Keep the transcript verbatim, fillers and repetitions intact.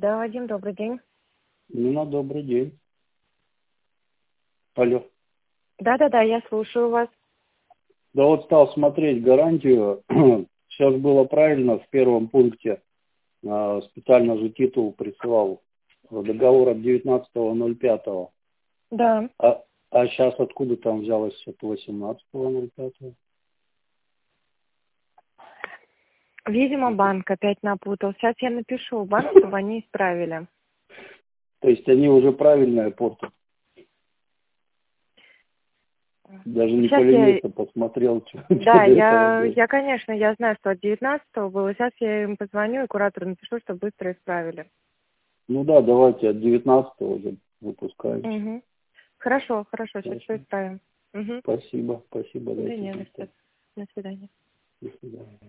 Да, Вадим, добрый день. Нина, добрый день. Алло. Да-да-да, я слушаю вас. Да вот стал смотреть гарантию. Сейчас было правильно в первом пункте. а, Специально же титул присылал. Договор от девятнадцатого ноль пятого. Да. А, а сейчас откуда там взялось от восемнадцатого ноль пятого? Видимо, банк опять напутал. Сейчас я напишу в банк, чтобы они исправили. То есть они уже правильное портят. Даже не Сейчас я... поленился, посмотрел, что, что Да, до этого я, было. я, конечно, я знаю, что от девятнадцатого было. Сейчас я им позвоню и куратору напишу, чтобы быстро исправили. Ну да, давайте от девятнадцатого уже выпускаемся. Угу. Хорошо, хорошо, сейчас все Хорошо. исправим. Угу. Спасибо, спасибо, Да дайте не за знать. что. До свидания. До свидания.